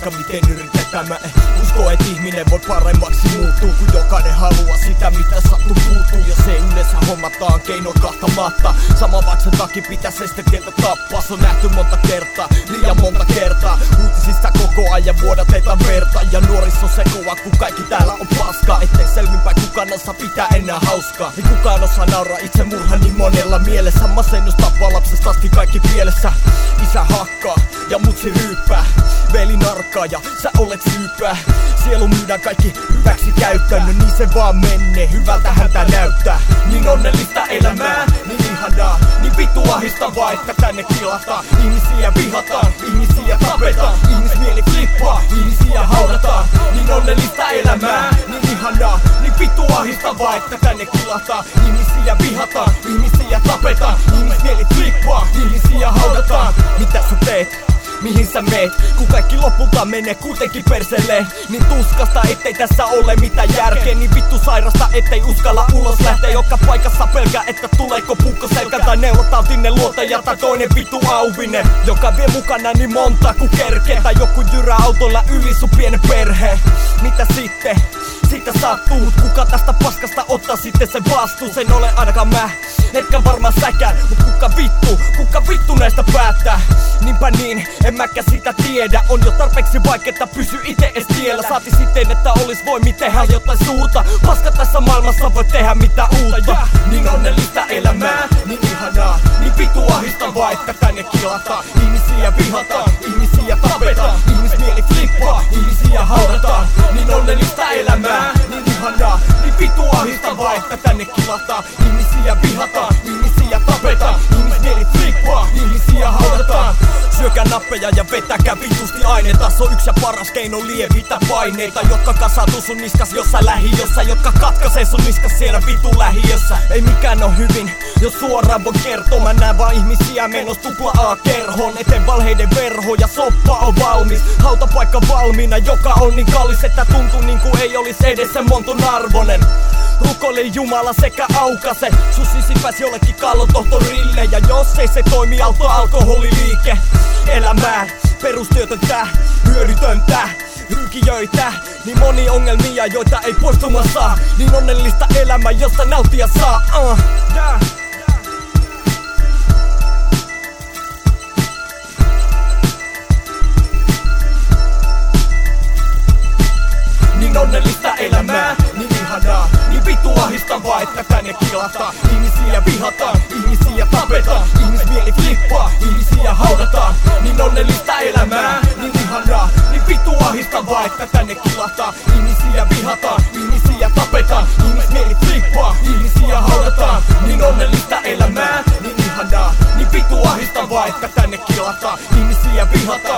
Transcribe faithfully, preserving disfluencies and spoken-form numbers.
vaikka miten yritetään. Mä en usko, et ihminen voi paremmaksi muuttuu, kun jokainen haluaa sitä mitä sattuu puuttuu. Ja se yleensä hommataan keino kahtamatta. Sama vaikka sen takia pitäis estekeltä tappaa. Se on nähty monta kertaa, liian monta kertaa. Uutisista koko ajan vuodatetaan verta. Ja nuoriso sekoa, kun kaikki täällä on paskaa. Ettei selvinpäin kukaan osaa pitää enää hauskaa. Ei kukaan osaa nauraa itse murha niin monella mielessä. Masennus tappaa lapsesta asti kaikki pielessä. Isä hakkaa ja mutsi ryyppää. Veli narkkaa ja sä olet syypää. Sielu myydään kaikki hyväksi käyttänyt. Niin se vaan menee, hyvältä häntä näyttää. Niin onnellista elämää, niin ihanaa. Niin vittu ahistavaa, että tänne kilataan. Ihmisiä vihataan, ihmisiä tapetaan. Ihmismieli flippaa, ihmisiä haudataan. Niin onnellista elämää, niin ihanaa. Niin vittu ahistavaa, että tänne kilataan. Ihmisiä vihataan, ihmisiä tapetaan. Ihmismieli flippaa, ihmisiä haudataan. Mitä sä teet? Mihin sä meet? Kun kaikki lopulta menee kuitenkin perseleen. Niin tuskasta ettei tässä ole mitään järkeä. Niin vittu sairasta ettei uskalla ulos lähteä. Joka paikassa pelkää että tuleeko pukko selkä. Tai neulotautinen luotaja tai toinen vittu auvinen. Joka vie mukana niin monta ku kerkee. Tai joku jyrää autolla yli sun pienen perheen. Mitä sitten? Siitä sattuu, kuka tästä paskasta ottaa sitten sen vastuun. Sen ole ainakaan mä, etkä varmaan säkään. Mut kuka vittu, kuka vittu näistä päättää? Niinpä niin, en mäkään sitä tiedä. On jo tarpeeksi vaikeeta pysy ite ees tiellä. Saati sitten että olis voimi tehdä jotain suurta. Paska tässä maailmassa voi tehdä mitä uutta. Ja, niin onnellista elämää, niin ihanaa. Niin vittu ahistavaa että tänne kilataan. Ihmisiä vihataan, ihmisiä tapetaan. Ihmismieli flippaa, ihmisiä haudataan. Niin onnellista elämää, niin ihanaa. Niin vittu ahistavaa että tänne kilataan. Ihmisiä vihataan, ihmisiä tapetaan. Ihmismieli flippaa, ihmisiä haudataan. Syökää nappeja ja vetäkää vitusti aineita. Se on yksi ja paras keino lievittää paineita. Jotka kasautuu sun niskas jossain lähiössä. Jotka katkaisee sun niskas siellä vitu lähiössä. Ei mikään oo hyvin, jos suoraan voi kertoa. Mä näen vaan ihmisiä menos tupla A-kerhoon. Eteen valheiden verho ja soppa on valmis. Hautapaikka valmiina, joka on niin kallis että tuntuu niinku ei olis edes sen monton arvonen. Rukoile Jumala sekä aukase sun sisipäs jollekin kallotohtorille. Ja jos ei se toimi, auto alkoholiliike. Elämään perustyötöntä, hyödytöntä, hylkijöitä. Niin moni ongelmia, joita ei poistumaan saa. Niin onnellista elämää, josta nauttia saa. uh. yeah. Niin onnellista elämää, niin ihanaa. Niin vittu ahistavaa että tänne kilataan. Ihmisiä vihataan, ihmisiä tapetaan. Ihmismieli flippaa, ihmisiä haudataan. Niin onnellista elämää, niin ihanaa. Niin vittu ahistavaa että tänne kilataan. Ihmisiä vihataan, ihmisiä tapetaan. Ihmismieli flippaa, ihmisiä haudataan. Niin onnellista elämää, niin ihanaa. Niin vittu ahistavaa että tänne kilataan. Ihmisiä vihataan.